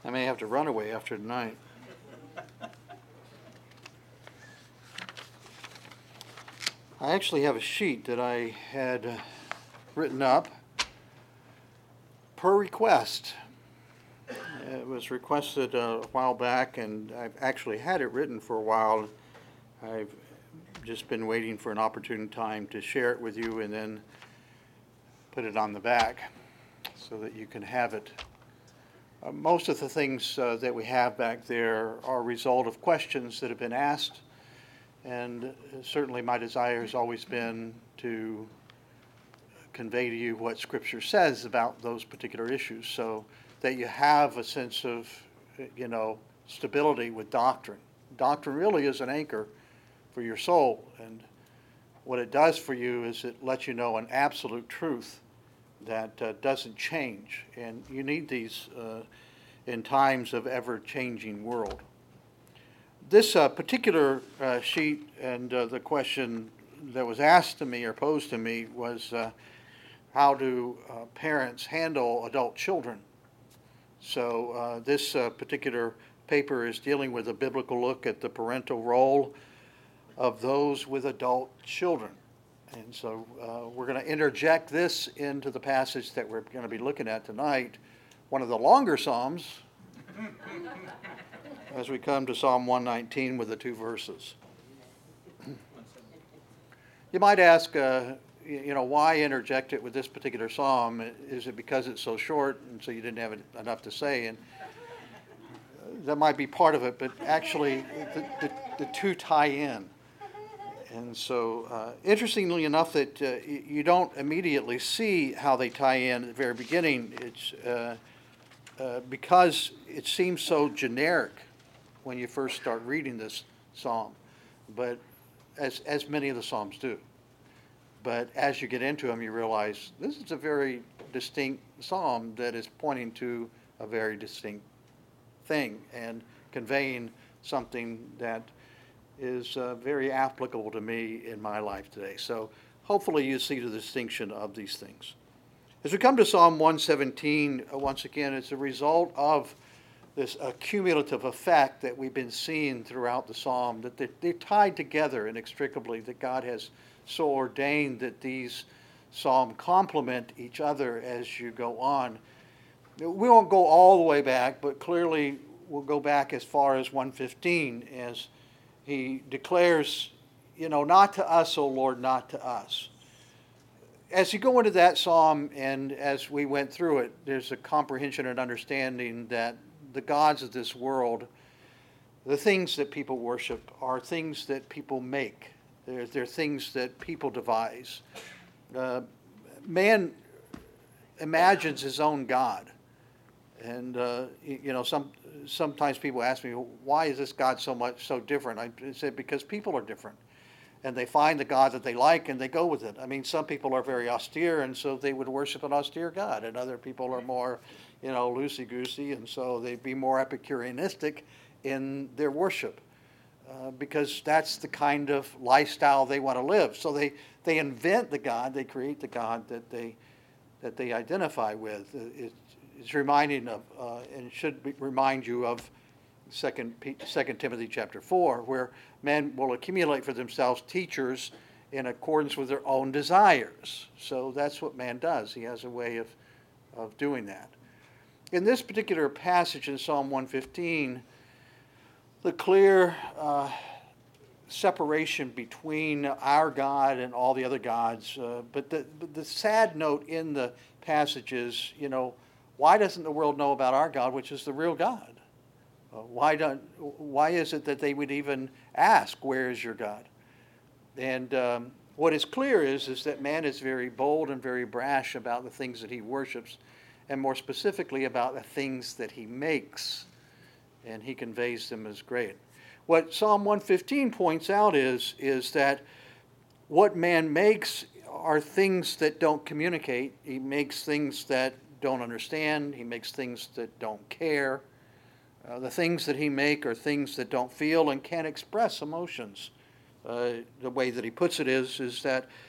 I may have to run away after tonight. I actually have a sheet that I had written up per request. It was requested a while back, and I've actually had it written for a while. I've just been waiting for an opportune time to share it with you and then put it on the back so that you can have it. Most of the things that we have back there are a result of questions that have been asked, and certainly my desire has always been to convey to you what Scripture says about those particular issues so that you have a sense of, stability with doctrine. Doctrine really is an anchor for your soul, and what it does for you is it lets you know an absolute truth that doesn't change, and you need these in times of ever-changing world. This particular sheet and the question that was asked to me or posed to me was how do parents handle adult children? So this particular paper is dealing with a biblical look at the parental role of those with adult children. And so we're going to interject this into the passage that we're going to be looking at tonight, one of the longer Psalms, as we come to Psalm 119 with the 2 verses. You might ask, why interject it with this particular psalm? Is it because it's so short and so you didn't have enough to say? And that might be part of it, but actually the two tie in. And so, interestingly enough, that you don't immediately see how they tie in at the very beginning. It's because it seems so generic when you first start reading this psalm, but as many of the psalms do. But as you get into them, you realize this is a very distinct psalm that is pointing to a very distinct thing and conveying something that is very applicable to me in my life today. So hopefully you see the distinction of these things. As we come to Psalm 117, once again, it's a result of this accumulative effect that we've been seeing throughout the psalm, that they're tied together inextricably, that God has so ordained that these psalms complement each other as you go on. We won't go all the way back, but clearly we'll go back as far as 115 as he declares, not to us, O Lord, not to us. As you go into that psalm and as we went through it, there's a comprehension and understanding that the gods of this world, the things that people worship, are things that people make. They're things that people devise. Man imagines his own God. And, sometimes people ask me, why is this God so different? I say, because people are different. And they find the God that they like and they go with it. I mean, some people are very austere, and so they would worship an austere God. And other people are more, loosey-goosey, and so they'd be more Epicureanistic in their worship. Because that's the kind of lifestyle they want to live. So they invent the God, they create the God that they identify with. It's reminding of, and should remind you of 2 Timothy chapter 4, where men will accumulate for themselves teachers in accordance with their own desires. So that's what man does. He has a way of doing that. In this particular passage in Psalm 115, the clear separation between our God and all the other gods, but the sad note in the passage is, why doesn't the world know about our God, which is the real God? Why is it that they would even ask, where is your God? And what is clear is that man is very bold and very brash about the things that he worships, and more specifically about the things that he makes, and he conveys them as great. What Psalm 115 points out is that what man makes are things that don't communicate. He makes things that don't understand. He makes things that don't care. The things that he makes are things that don't feel and can't express emotions. The way that he puts it is that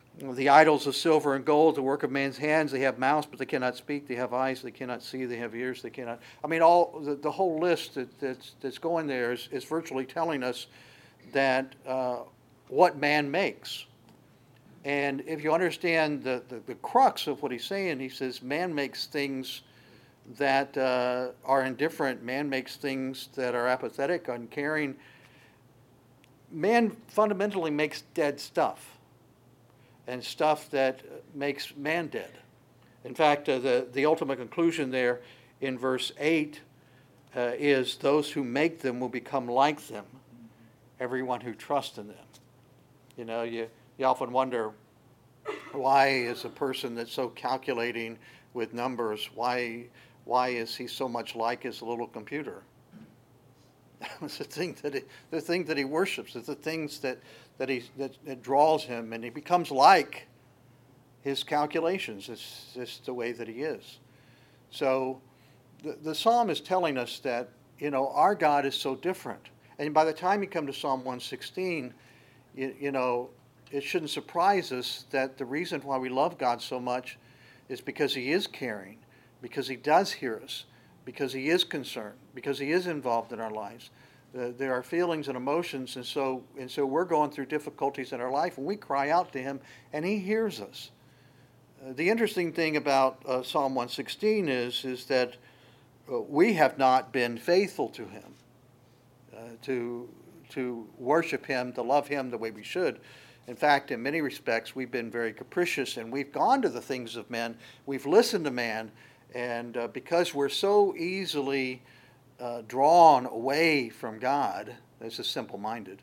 The idols of silver and gold, the work of man's hands, they have mouths, but they cannot speak. They have eyes, they cannot see. They have ears, they cannot. I mean, all the whole list that's going there is virtually telling us that what man makes. And if you understand the crux of what he's saying, he says man makes things that are indifferent. Man makes things that are apathetic, uncaring. Man fundamentally makes dead stuff, and stuff that makes man dead. In fact, the ultimate conclusion there in verse 8 is those who make them will become like them, everyone who trusts in them. You know, you often wonder, why is a person that's so calculating with numbers, why is he so much like his little computer? It's the thing that he worships. It's the things that draws him, and he becomes like his calculations. It's just the way that he is. So the psalm is telling us that, you know, our God is so different. And by the time you come to Psalm 116, you know, it shouldn't surprise us that the reason why we love God so much is because he is caring, because he does hear us, because he is concerned, because he is involved in our lives. There are feelings and emotions, and so we're going through difficulties in our life, and we cry out to him, and he hears us. The interesting thing about Psalm 116 is that we have not been faithful to him, to worship him, to love him the way we should. In fact, in many respects, we've been very capricious, and we've gone to the things of men. We've listened to man, and because we're so easily drawn away from God, this is simple-minded,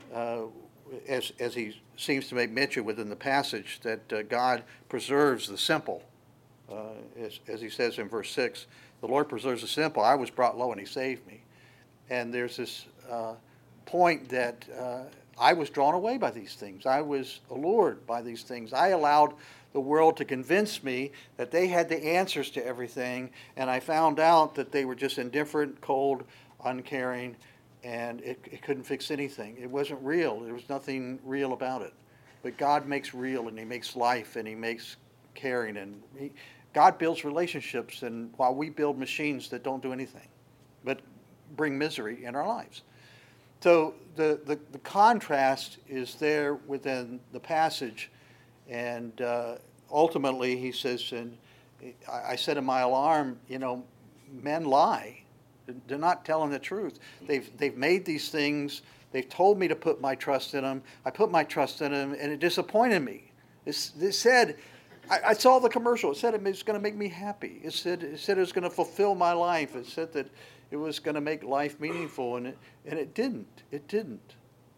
as he seems to make mention within the passage, that God preserves the simple. As he says in verse 6, the Lord preserves the simple. I was brought low, and he saved me. And there's this point that I was drawn away by these things. I was allured by these things. I allowed the world to convince me that they had the answers to everything, and I found out that they were just indifferent, cold, uncaring, and it couldn't fix anything. It wasn't real. There was nothing real about it. But God makes real, and he makes life, and he makes caring, and God builds relationships, and while we build machines that don't do anything but bring misery in our lives. So the contrast is there within the passage, and ultimately he says, and I said in my alarm, you know, men lie. They're not telling the truth. They've made these things. They've told me to put my trust in them. I put my trust in them, and it disappointed me. It said, I saw the commercial. It said it was going to make me happy. It said it was going to fulfill my life. It said that it was going to make life meaningful, and it didn't. It didn't.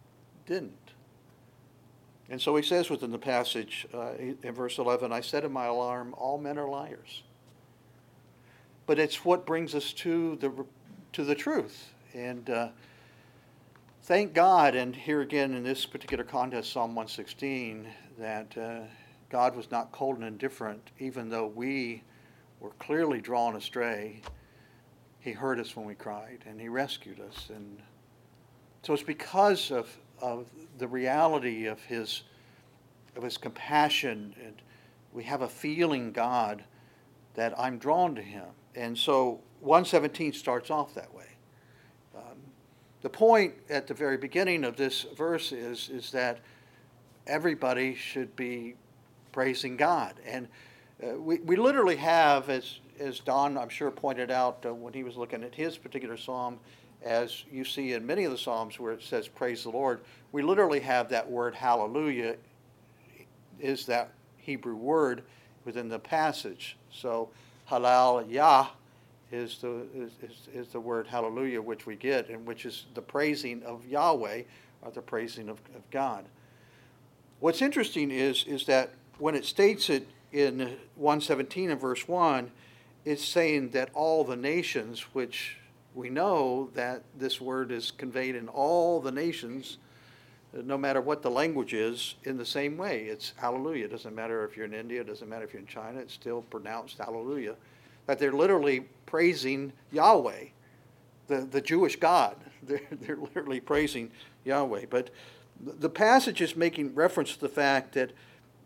And so he says within the passage in verse 11, I said in my alarm, all men are liars. But it's what brings us to the truth. And thank God, and here again in this particular context, Psalm 116, that God was not cold and indifferent, even though we were clearly drawn astray. He heard us when we cried, and he rescued us. And so it's because of the reality of his compassion, and we have a feeling God that I'm drawn to him. And so 117 starts off that way. The point at the very beginning of this verse is that everybody should be praising God. And we literally have, as Don, I'm sure, pointed out when he was looking at his particular psalm, as you see in many of the psalms where it says praise the Lord, we literally have that word hallelujah is that Hebrew word within the passage. So halal yah is the word hallelujah, which we get, and which is the praising of Yahweh, or the praising of God. What's interesting is that when it states it in 117 and verse 1, it's saying that all the nations, which we know that this word is conveyed in all the nations, no matter what the language is, in the same way. It's hallelujah. It doesn't matter if you're in India, it doesn't matter if you're in China, it's still pronounced hallelujah. That they're literally praising Yahweh, the Jewish God. They're literally praising Yahweh. But the passage is making reference to the fact that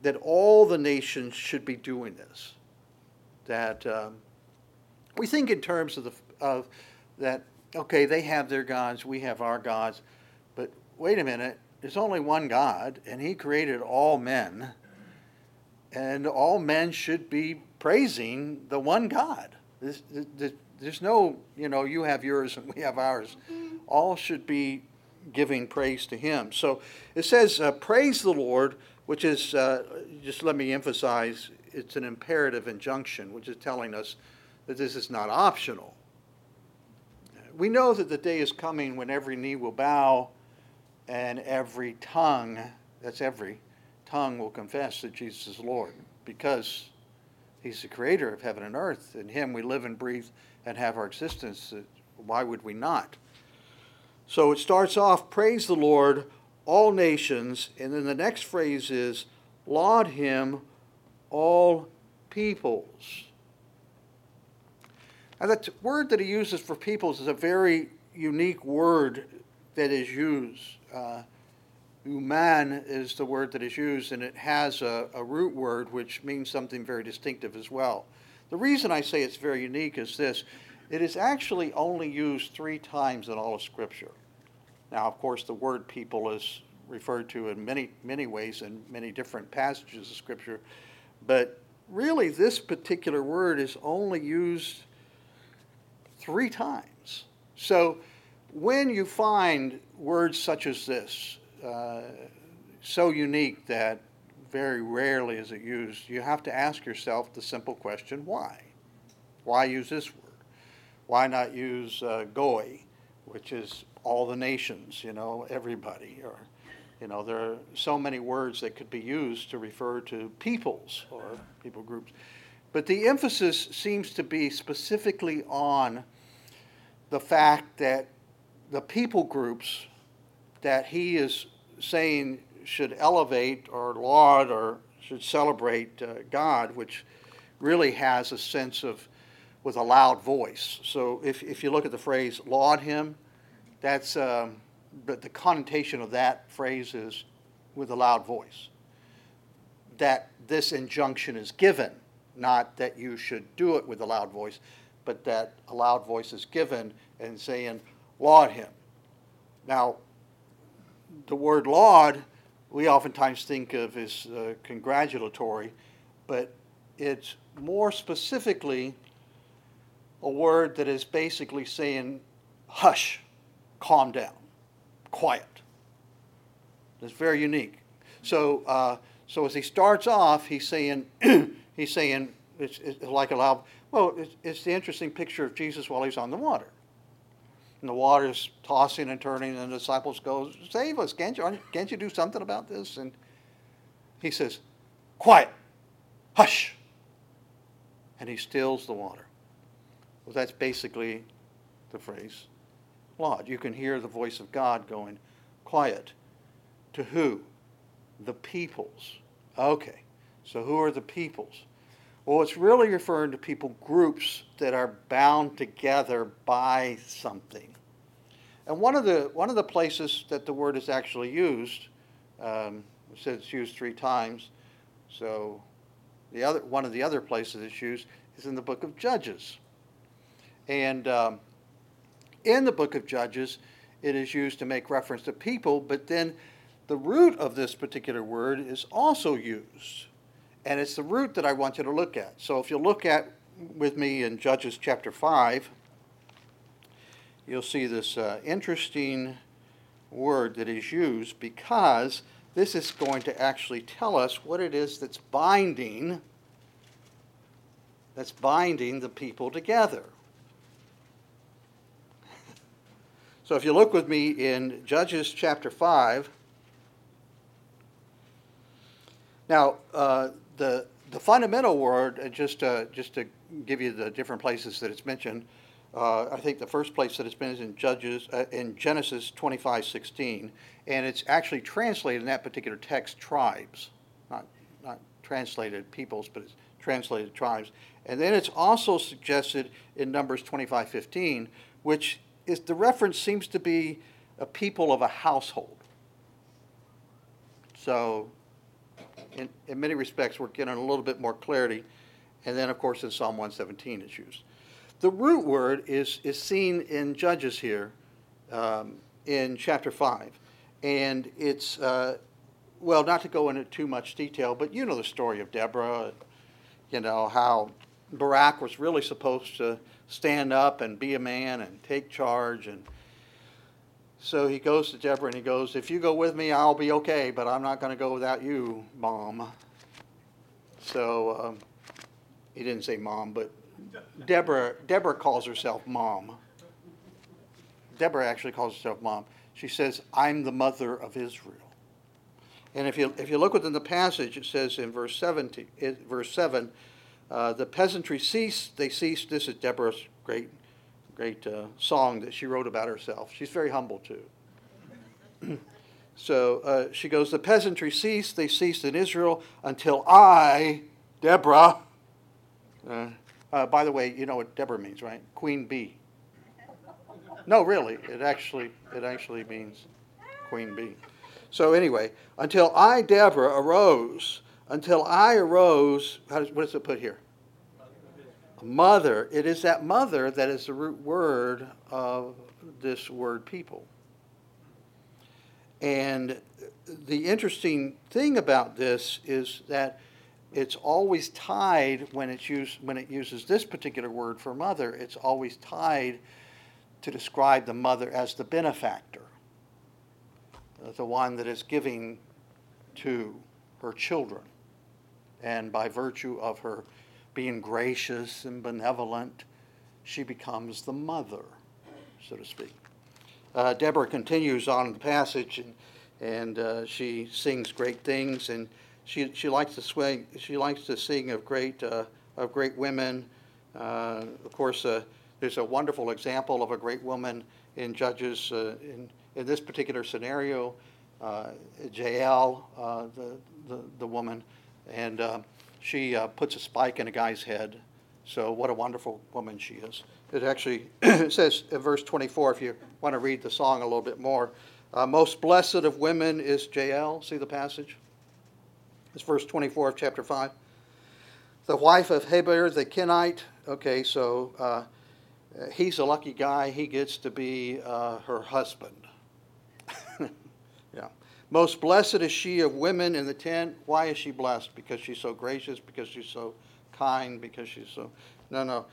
that all the nations should be doing this. That we think in terms of that, okay, they have their gods, we have our gods, but wait a minute, there's only one God, and he created all men, and all men should be praising the one God. There's no, you have yours and we have ours. All should be giving praise to him. So it says, praise the Lord, which is, just let me emphasize, it's an imperative injunction, which is telling us that this is not optional. We know that the day is coming when every knee will bow and every tongue, that's every tongue, will confess that Jesus is Lord, because he's the creator of heaven and earth. In him we live and breathe and have our existence. Why would we not? So it starts off, praise the Lord, all nations, and then the next phrase is, laud him, all peoples. Now that word that he uses for peoples is a very unique word that is used. Uman is the word that is used, and it has a root word which means something very distinctive as well. The reason I say it's very unique is this. It is actually only used 3 times in all of Scripture. Now, of course, the word people is referred to in many ways in many different passages of Scripture, but really this particular word is only used 3 times. So when you find words such as this, so unique that very rarely is it used, you have to ask yourself the simple question, why? Why use this word? Why not use goy, which is all the nations, everybody? Or, there are so many words that could be used to refer to peoples or people groups. But the emphasis seems to be specifically on the fact that the people groups that he is saying should elevate or laud or should celebrate God, which really has a sense of with a loud voice. So if you look at the phrase laud him, that's the connotation of that phrase is with a loud voice. That this injunction is given, not that you should do it with a loud voice, but that a loud voice is given and saying, laud him. Now, the word laud, we oftentimes think of as congratulatory, but it's more specifically a word that is basically saying, hush, calm down, quiet. It's very unique. So as he starts off, he's saying, it's like a loud, it's the interesting picture of Jesus while he's on the water. And the water's tossing and turning, and the disciples go, save us, can't you do something about this? And he says, quiet, hush. And he stills the water. Well, that's basically the phrase, laud. You can hear the voice of God going, quiet. To who? The peoples. Okay, so who are the peoples? Well, it's really referring to people groups that are bound together by something. And one of the places that the word is actually used, it says it's used 3 times. So one of the other places it's used is in the book of Judges. And in the book of Judges, it is used to make reference to people, but then the root of this particular word is also used. And it's the root that I want you to look at. So if you look at with me in Judges chapter 5, you'll see this interesting word that is used, because this is going to actually tell us what it is that's binding the people together. So if you look with me in Judges chapter 5, now the fundamental word, just to give you the different places that it's mentioned, I think the first place that it's been is in Genesis 25:16, and it's actually translated in that particular text tribes, not translated peoples, but it's translated tribes. And then it's also suggested in Numbers 25:15, which is the reference seems to be a people of a household. So in many respects, we're getting a little bit more clarity. And then, of course, in Psalm 117 it's used. The root word is seen in Judges here in chapter 5. And it's, well, not to go into too much detail, but you know the story of Deborah, you know, how Barak was really supposed to stand up and be a man and take charge. And so he goes to Deborah and he goes, if you go with me, I'll be okay, but I'm not going to go without you, Mom. So he didn't say Mom, but Deborah calls herself Mom. Deborah actually calls herself Mom. She says, I'm the mother of Israel. And if you look within the passage, it says in verse 7, the peasantry ceased. They ceased. This is Deborah's great song that she wrote about herself. She's very humble too. So she goes, the peasantry ceased. They ceased in Israel until I, Deborah. By the way, you know what Deborah means, right? Queen bee. No, really, it actually means Queen bee. So anyway, until I, Deborah, arose. Until I arose. What does it put here? Mother. It is that mother that is the root word of this word people. And the interesting thing about this is that it's always tied when it uses this particular word for mother. It's always tied to describe the mother as the benefactor, the one that is giving to her children, and by virtue of her being gracious and benevolent, she becomes the mother, so to speak. Deborah continues on in the passage, and she sings great things, and she likes to swing. She likes to sing of great women. Of course, there's a wonderful example of a great woman in Judges. In this particular scenario, Jael, the woman, and she puts a spike in a guy's head. So what a wonderful woman she is. It actually it says in verse 24, if you want to read the song a little bit more, most blessed of women is Jael. See the passage? It's verse 24 of chapter 5. The wife of Heber the Kenite. Okay, so he's a lucky guy. He gets to be her husband. Yeah. Most blessed is she of women in the tent. Why is she blessed? Because she's so gracious, because she's so kind, because she's so... No.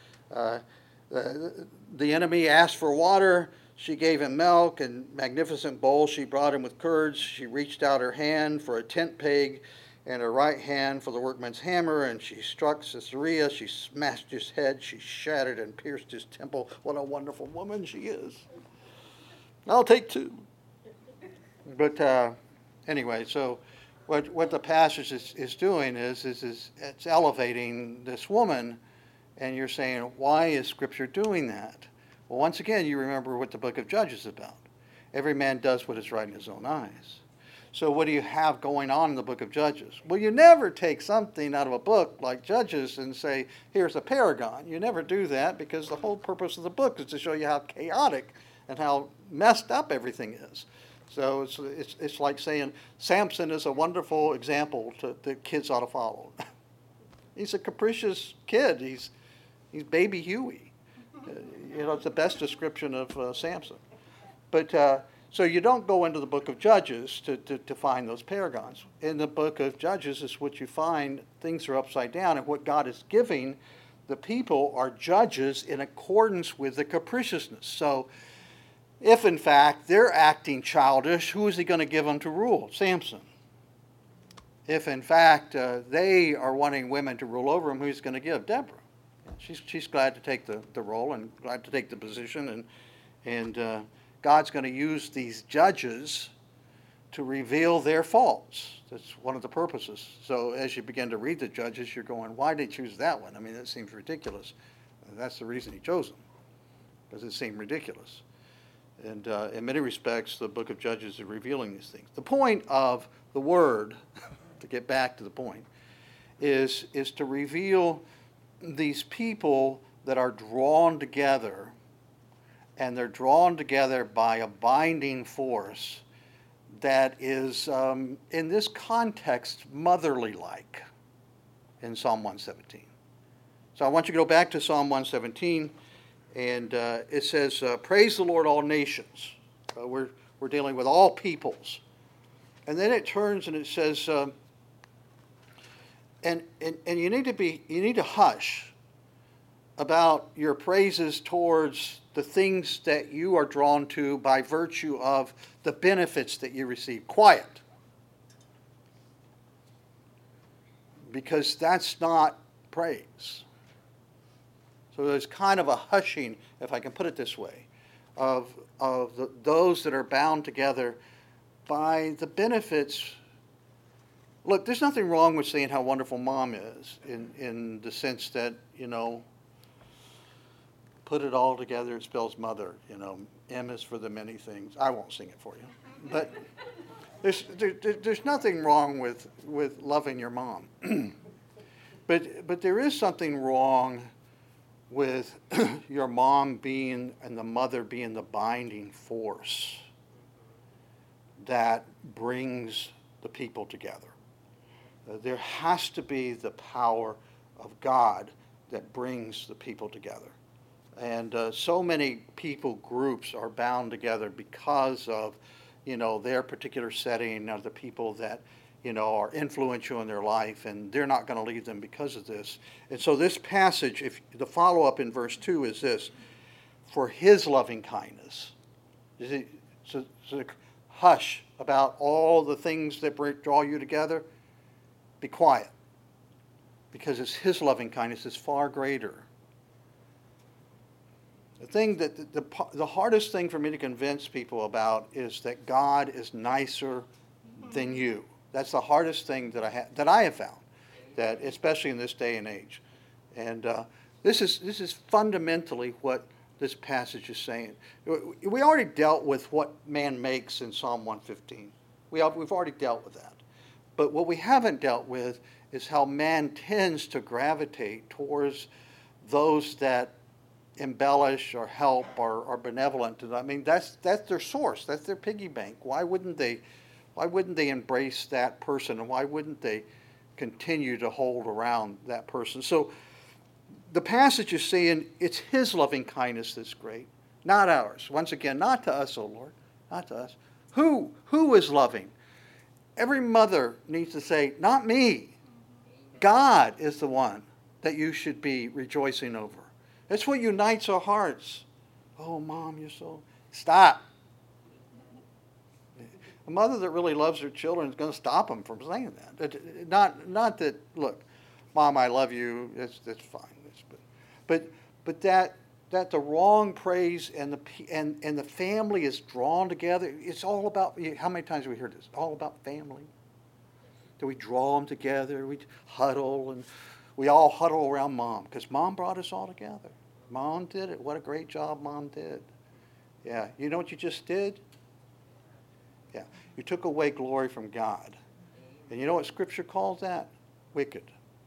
The enemy asked for water. She gave him milk and magnificent bowls. She brought him with curds. She reached out her hand for a tent peg and her right hand for the workman's hammer, and she struck Sisera. She smashed his head. She shattered and pierced his temple. What a wonderful woman she is. I'll take two. But anyway, so what the passage is doing is it's elevating this woman, and you're saying, why is Scripture doing that? Well, once again, you remember what the book of Judges is about. Every man does what is right in his own eyes. So what do you have going on in the book of Judges? Well, you never take something out of a book like Judges and say, here's a paragon. You never do that, because the whole purpose of the book is to show you how chaotic and how messed up everything is. So it's like saying Samson is a wonderful example that kids ought to follow. He's a capricious kid. He's baby Huey. It's the best description of Samson. But so you don't go into the book of Judges to find those paragons. In the book of Judges is what you find. Things are upside down, and what God is giving the people are judges in accordance with the capriciousness. So if in fact they're acting childish, who is he going to give them to rule? Samson. If in fact they are wanting women to rule over him, who's going to give? Deborah. She's glad to take the role and glad to take the position, and God's going to use these judges to reveal their faults. That's one of the purposes. So as you begin to read the Judges, you're going, why did he choose that one? I mean, that seems ridiculous. And that's the reason he chose them, because it seemed ridiculous. And in many respects, the book of Judges is revealing these things. The point of the word, to get back to the point, is to reveal these people that are drawn together, and they're drawn together by a binding force that is, in this context, motherly-like in Psalm 117. So I want you to go back to Psalm 117, and it says, praise the Lord, all nations. We're dealing with all peoples. And then it turns and it says, and you need to hush about your praises towards the things that you are drawn to by virtue of the benefits that you receive. Quiet. Because that's not praise. So there's kind of a hushing, if I can put it this way, of those that are bound together by the benefits. Look, there's nothing wrong with saying how wonderful Mom is in the sense that, put it all together, it spells mother. M is for the many things. I won't sing it for you. But there's nothing wrong with loving your mom. But there is something wrong with your mom being and the mother being the binding force that brings the people together. There has to be the power of God that brings the people together. And so many people groups are bound together because of, their particular setting, of the people that, are influential in their life, and they're not going to leave them because of this. And so this passage, if the follow-up in verse 2 is this, for his loving kindness. So hush about all the things that draw you together. Be quiet, because it's his loving kindness is far greater. The thing that the hardest thing for me to convince people about is that God is nicer than you. That's the hardest thing that I have found, that especially in this day and age. And this is fundamentally what this passage is saying. We already dealt with what man makes in Psalm 115. We've already dealt with that. But what we haven't dealt with is how man tends to gravitate towards those that embellish or help or are benevolent. I mean, that's their source. That's their piggy bank. Why wouldn't they embrace that person, and why wouldn't they continue to hold around that person? So the passage is saying it's his loving kindness that's great, not ours. Once again, not to us, O Lord, not to us. Who is loving? Every mother needs to say, not me. God is the one that you should be rejoicing over. That's what unites our hearts. Oh, Mom, you're so... Stop. A mother that really loves her children is going to stop them from saying that. Not that, look, Mom, I love you. That's fine. But that the wrong praise and the family is drawn together. It's all about, how many times have we heard this? All about family. Do we draw them together? We huddle, and we all huddle around Mom because Mom brought us all together. Mom did it. What a great job Mom did. Yeah. You know what you just did? Yeah. You took away glory from God. And you know what Scripture calls that? Wicked.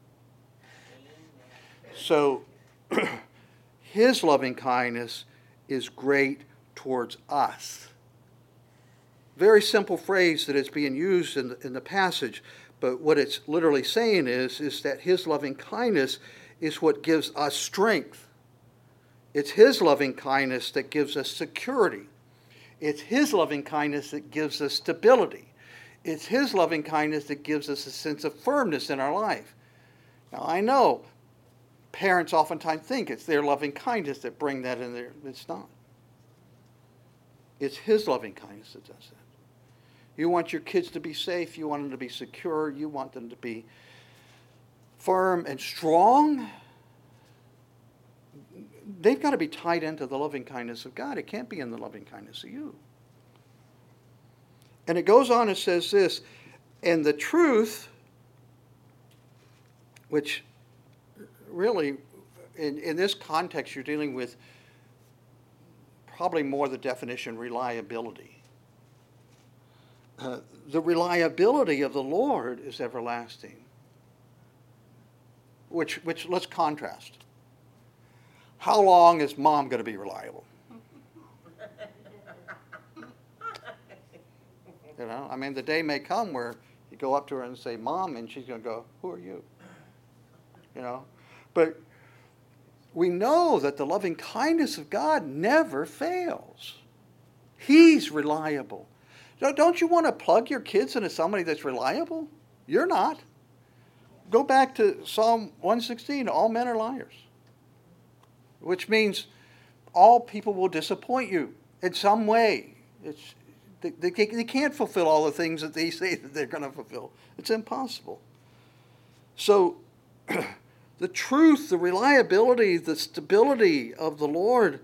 So his loving kindness is great towards us. Very simple phrase that is being used in the passage, but what it's literally saying is that his loving kindness is what gives us strength. It's his loving kindness that gives us security. It's his loving kindness that gives us stability. It's his loving kindness that gives us a sense of firmness in our life. Now, I know parents oftentimes think it's their loving kindness that bring that in there. It's not. It's his loving kindness that does that. You want your kids to be safe. You want them to be secure. You want them to be firm and strong. They've got to be tied into the loving kindness of God. It can't be in the loving kindness of you. And it goes on and says this, and the truth, which really, in this context, you're dealing with probably more the definition reliability. The reliability of the Lord is everlasting. Which let's contrast. How long is Mom going to be reliable? You know, I mean, the day may come where you go up to her and say, Mom, and she's going to go, who are you? You know, but we know that the loving kindness of God never fails. He's reliable. Don't you want to plug your kids into somebody that's reliable? You're not. Go back to Psalm 116, all men are liars. Which means all people will disappoint you in some way. They can't fulfill all the things that they say that they're going to fulfill. It's impossible. So the truth, the reliability, the stability of the Lord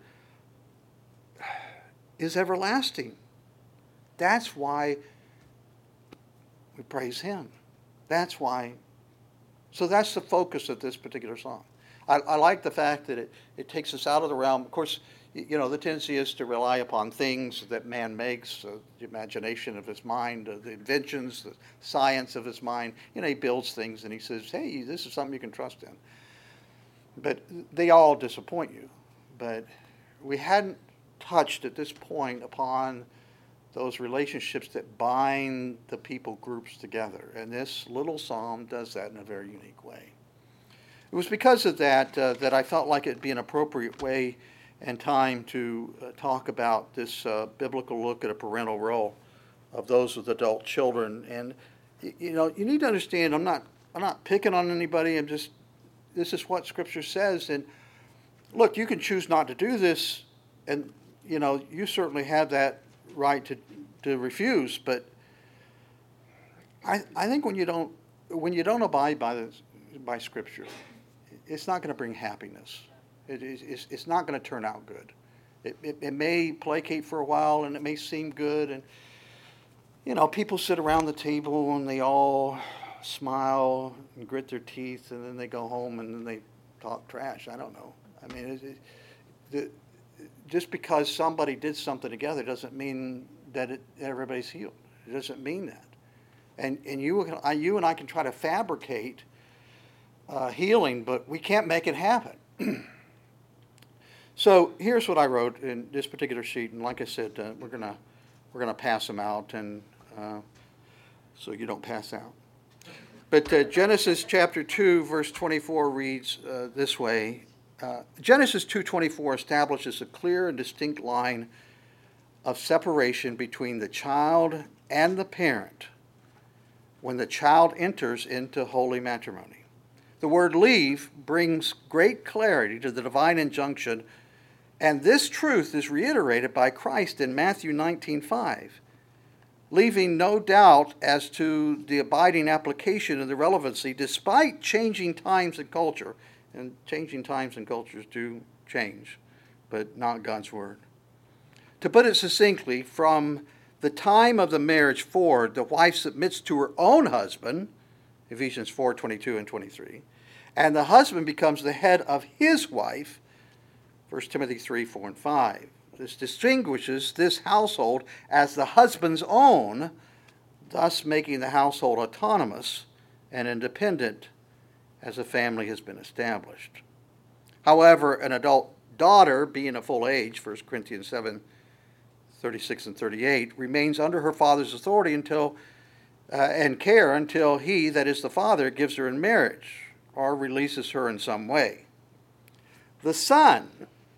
is everlasting. That's why we praise Him. That's why. So that's the focus of this particular song. I like the fact that it takes us out of the realm. Of course, you know, the tendency is to rely upon things that man makes, the imagination of his mind, the inventions, the science of his mind. You know, he builds things and he says, hey, this is something you can trust in. But they all disappoint you. But we hadn't touched at this point upon those relationships that bind the people groups together. And this little psalm does that in a very unique way. It was because of that that I felt like it'd be an appropriate way and time to talk about this biblical look at a parental role of those with adult children. And you know, you need to understand, I'm not picking on anybody. This is what Scripture says. And look, you can choose not to do this, and you know, you certainly have that right to refuse. But I think when you don't abide by Scripture, it's not going to bring happiness. It's not going to turn out good. It may placate for a while, and it may seem good, and you know, people sit around the table and they all smile and grit their teeth, and then they go home and then they talk trash. I don't know. I mean, just because somebody did something together doesn't mean that everybody's healed. It doesn't mean that. And you and I can try to fabricate healing, but we can't make it happen. So here's what I wrote in this particular sheet, and like I said, we're gonna pass them out, and so you don't pass out. But Genesis chapter 2, verse 24 reads this way. Genesis 2:24 establishes a clear and distinct line of separation between the child and the parent when the child enters into holy matrimony. The word leave brings great clarity to the divine injunction, and this truth is reiterated by Christ in Matthew 19:5, leaving no doubt as to the abiding application and the relevancy despite changing times and culture. And changing times and cultures do change, but not God's word. To put it succinctly, from the time of the marriage forward, the wife submits to her own husband, Ephesians 4:22 and 23, and the husband becomes the head of his wife, 1 Timothy 3:4 and 5. This distinguishes this household as the husband's own, thus making the household autonomous and independent as a family has been established. However, an adult daughter, being of full age, 1 Corinthians 7:36 and 38, remains under her father's authority and care until he, that is the father, gives her in marriage or releases her in some way. The son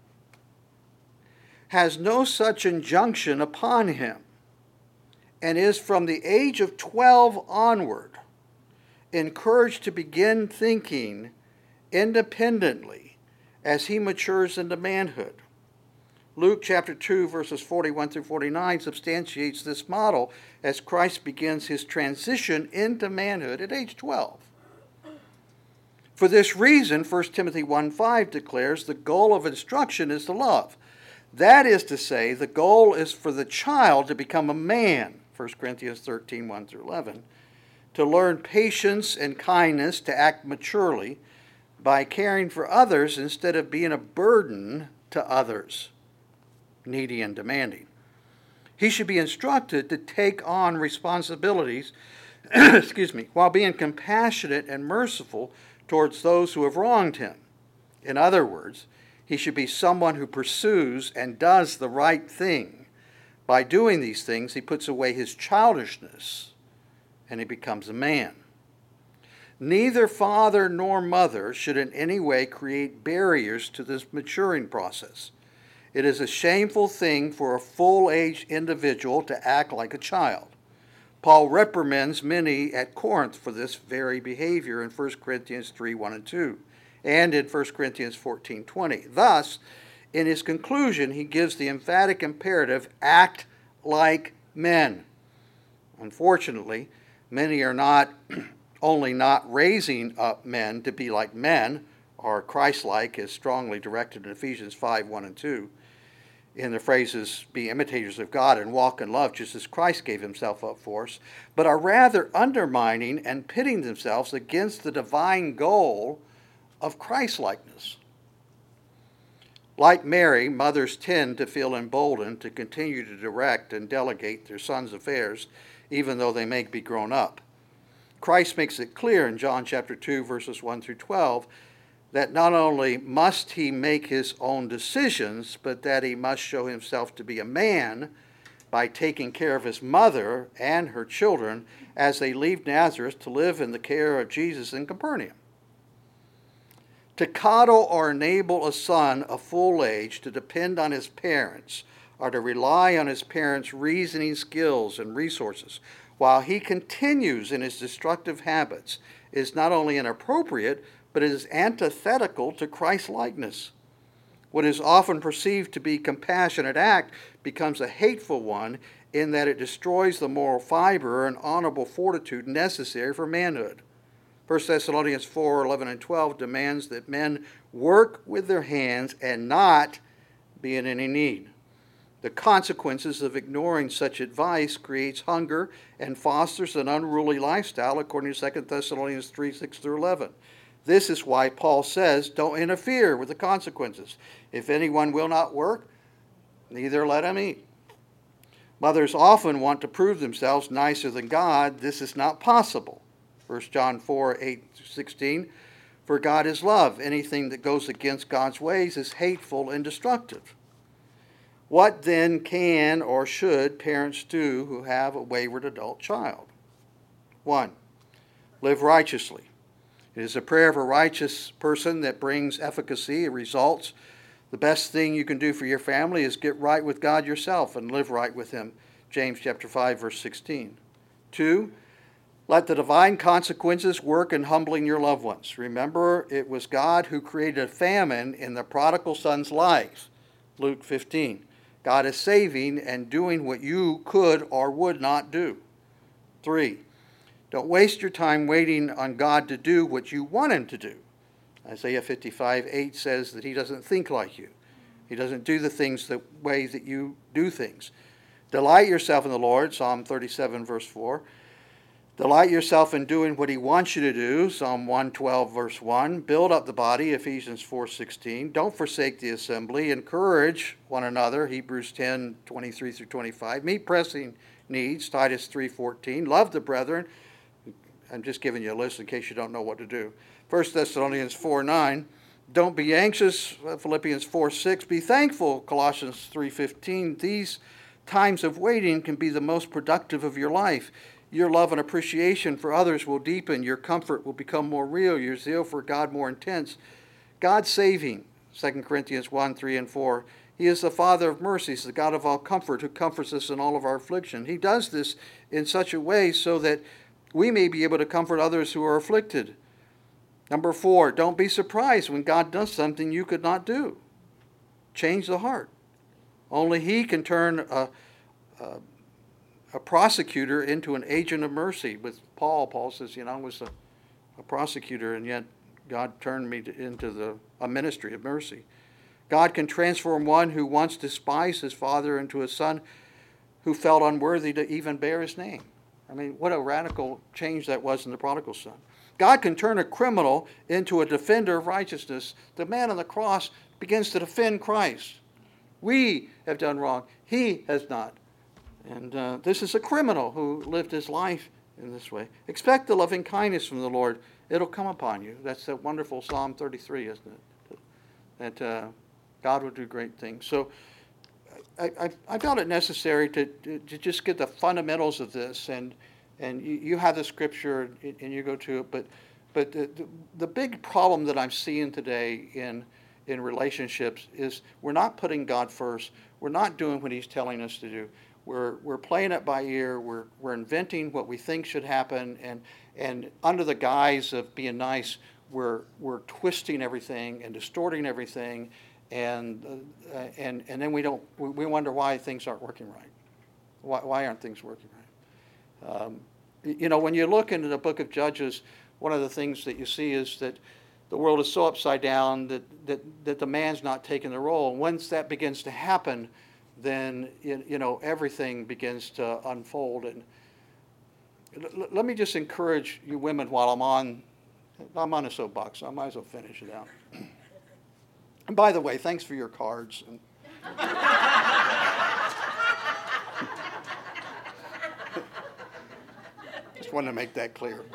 has no such injunction upon him and is from the age of 12 onward encouraged to begin thinking independently as he matures into manhood. Luke chapter 2, verses 41 through 49 substantiates this model as Christ begins his transition into manhood at age 12. For this reason, 1 Timothy 1:5 declares the goal of instruction is to love. That is to say, the goal is for the child to become a man, 1 Corinthians 13:1 through 11, to learn patience and kindness, to act maturely by caring for others instead of being a burden to others, needy and demanding. He should be instructed to take on responsibilities while being compassionate and merciful towards those who have wronged him. In other words, he should be someone who pursues and does the right thing By doing these things, he puts away his childishness and he becomes a man. Neither father nor mother should in any way create barriers to this maturing process. It is a shameful thing for a full-aged individual to act like a child. Paul reprimands many at Corinth for this very behavior in 1 Corinthians 3:1 and 2, and in 1 Corinthians 14:20. Thus, in his conclusion, he gives the emphatic imperative, act like men. Unfortunately, many are not only not raising up men to be like men, or Christ-like, as strongly directed in Ephesians 5:1 and 2, in the phrases, be imitators of God and walk in love, just as Christ gave himself up for us, but are rather undermining and pitting themselves against the divine goal of Christ-likeness. Like Mary, mothers tend to feel emboldened to continue to direct and delegate their sons' affairs, even though they may be grown up. Christ makes it clear in John chapter 2, verses 1 through 12, that not only must he make his own decisions, but that he must show himself to be a man by taking care of his mother and her children as they leave Nazareth to live in the care of Jesus in Capernaum. To coddle or enable a son of full age to depend on his parents or to rely on his parents' reasoning skills and resources while he continues in his destructive habits is not only inappropriate, but it is antithetical to Christ-likeness. What is often perceived to be a compassionate act becomes a hateful one in that it destroys the moral fiber and honorable fortitude necessary for manhood. 1 Thessalonians 4:11 and 12 demands that men work with their hands and not be in any need. The consequences of ignoring such advice creates hunger and fosters an unruly lifestyle, according to 2 Thessalonians 3:6 through 11. This is why Paul says, don't interfere with the consequences. If anyone will not work, neither let him eat. Mothers often want to prove themselves nicer than God. This is not possible. 1 John 4:8-16, for God is love. Anything that goes against God's ways is hateful and destructive. What then can or should parents do who have a wayward adult child? 1. Live righteously. It is a prayer of a righteous person that brings efficacy and results. The best thing you can do for your family is get right with God yourself and live right with him. James chapter 5, verse 16. 2. Let the divine consequences work in humbling your loved ones. Remember, it was God who created a famine in the prodigal son's life. Luke 15. God is saving and doing what you could or would not do. 3. Don't waste your time waiting on God to do what you want him to do. Isaiah 55:8 says that he doesn't think like you. He doesn't do the things the way that you do things. Delight yourself in the Lord, Psalm 37, verse 4. Delight yourself in doing what he wants you to do, Psalm 112, verse 1. Build up the body, Ephesians 4:16. Don't forsake the assembly. Encourage one another, Hebrews 10:23 through 25. Meet pressing needs, Titus 3:14. Love the brethren. I'm just giving you a list in case you don't know what to do. 1 Thessalonians 4:9. Don't be anxious, Philippians 4:6. Be thankful, Colossians 3:15. These times of waiting can be the most productive of your life. Your love and appreciation for others will deepen. Your comfort will become more real. Your zeal for God more intense. God's saving, 2 Corinthians 1:3 and 4. He is the Father of mercies, the God of all comfort, who comforts us in all of our affliction. He does this in such a way so that we may be able to comfort others who are afflicted. Number 4, don't be surprised when God does something you could not do. Change the heart. Only he can turn a prosecutor into an agent of mercy. With Paul says, I was a prosecutor, and yet God turned me into a ministry of mercy. God can transform one who once despised his father into a son who felt unworthy to even bear his name. I mean, what a radical change that was in the prodigal son. God can turn a criminal into a defender of righteousness. The man on the cross begins to defend Christ. We have done wrong. He has not. And this is a criminal who lived his life in this way. Expect the loving kindness from the Lord. It'll come upon you. That's that wonderful Psalm 33, isn't it? That God will do great things. So I felt it necessary to just get the fundamentals of this, and you have the scripture and you go to it, but the big problem that I'm seeing today in relationships is we're not putting God first. We're not doing what He's telling us to do. We're playing it by ear. We're inventing what we think should happen, and under the guise of being nice, we're twisting everything and distorting everything, and then we wonder why things aren't working right. Why aren't things working right? When you look into the book of Judges, one of the things that you see is that the world is so upside down that the man's not taking the role. And once that begins to happen, then everything begins to unfold. And let me just encourage you women while I'm on a soapbox, so I might as well finish it out. And by the way, thanks for your cards. Just wanted to make that clear.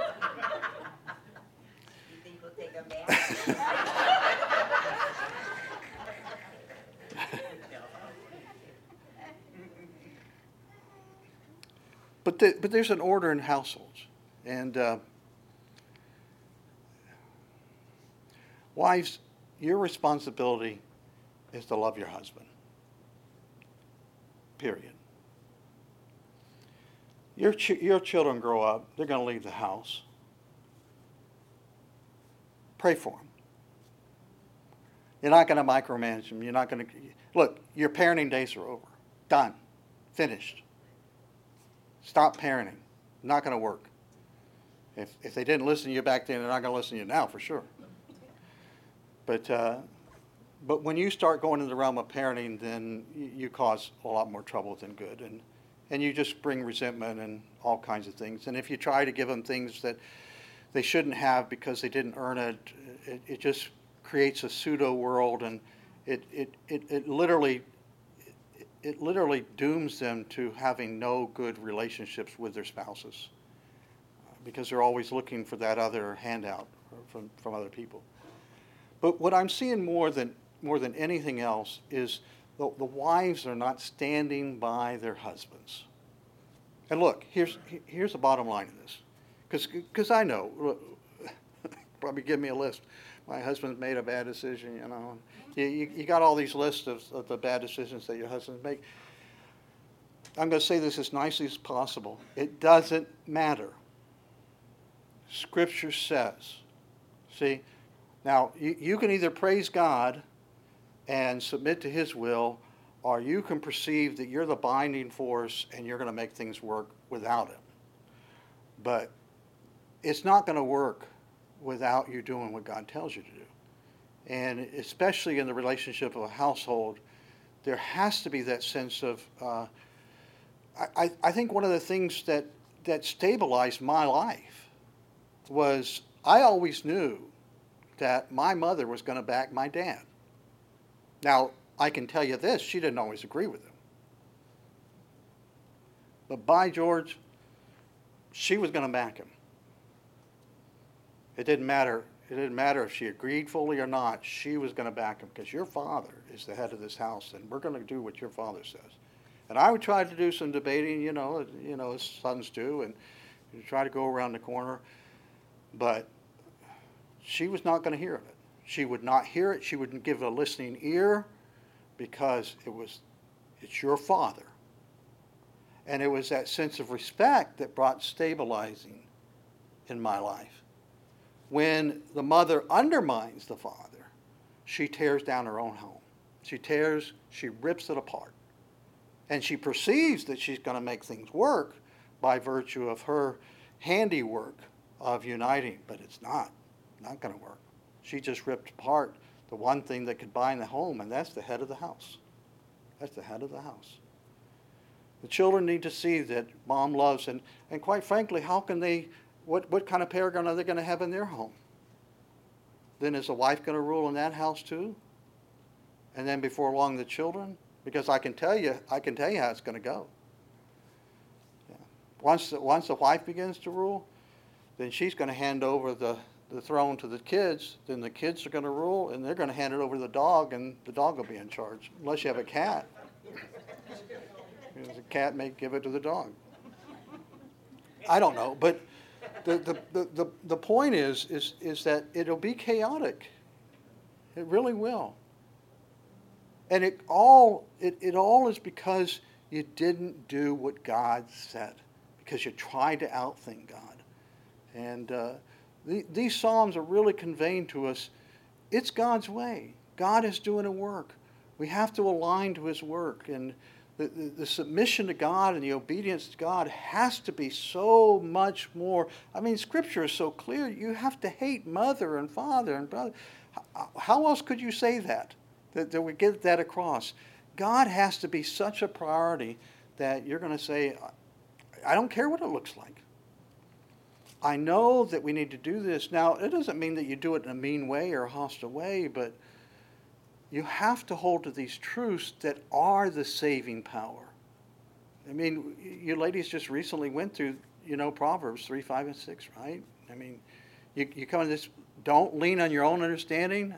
You think we'll take them back? But there's an order in households, and wives, your responsibility is to love your husband. Period. Your children grow up, they're going to leave the house. Pray for them. You're not going to micromanage them. You're not going to look. Your parenting days are over. Done. Finished. Stop parenting. Not going to work. If they didn't listen to you back then, they're not going to listen to you now for sure. But when you start going into the realm of parenting, then you cause a lot more trouble than good, and you just bring resentment and all kinds of things. And if you try to give them things that they shouldn't have because they didn't earn it, it just creates a pseudo world, and it literally dooms them to having no good relationships with their spouses because they're always looking for that other handout from other people. But what I'm seeing more than anything else is the wives are not standing by their husbands. And look, here's the bottom line of this, because I know, look, probably give me a list. My husband's made a bad decision, You got all these lists of the bad decisions that your husbands make. I'm going to say this as nicely as possible. It doesn't matter. Scripture says. See, now you can either praise God and submit to His will, or you can perceive that you're the binding force and you're going to make things work without Him. But it's not going to work without you doing what God tells you to do. And especially in the relationship of a household, there has to be that sense of, I think one of the things that stabilized my life was I always knew that my mother was going to back my dad. Now, I can tell you this, she didn't always agree with him. But by George, she was going to back him. It didn't matter if she agreed fully or not. She was going to back him because your father is the head of this house, and we're going to do what your father says. And I would try to do some debating, as sons do, and try to go around the corner. But she was not going to hear of it. She would not hear it. She wouldn't give a listening ear because it's your father. And it was that sense of respect that brought stabilizing in my life. When the mother undermines the father, she tears down her own home. She rips it apart. And she perceives that she's going to make things work by virtue of her handiwork of uniting, but it's not going to work. She just ripped apart the one thing that could bind the home, and that's the head of the house. That's the head of the house. The children need to see that mom loves, and quite frankly, how can they, what kind of paragon are they going to have in their home? Then is the wife going to rule in that house too? And then before long, the children? Because I can tell you how it's going to go. Yeah. Once the wife begins to rule, then she's going to hand over the throne to the kids. Then the kids are going to rule, and they're going to hand it over to the dog, and the dog will be in charge, unless you have a cat. Because a cat may give it to the dog. I don't know, but the point is that it'll be chaotic. It really will. And it all is because you didn't do what God said, because you tried to outthink God. And these Psalms are really conveying to us, it's God's way. God is doing a work. We have to align to his work. And the submission to God and the obedience to God has to be so much more. I mean, Scripture is so clear. You have to hate mother and father and brother. How else could you say that we get that across? God has to be such a priority that you're going to say, I don't care what it looks like. I know that we need to do this. Now, it doesn't mean that you do it in a mean way or a hostile way, but you have to hold to these truths that are the saving power. I mean, you ladies just recently went through, Proverbs 3, 5, and 6, right? I mean, you come to this, don't lean on your own understanding.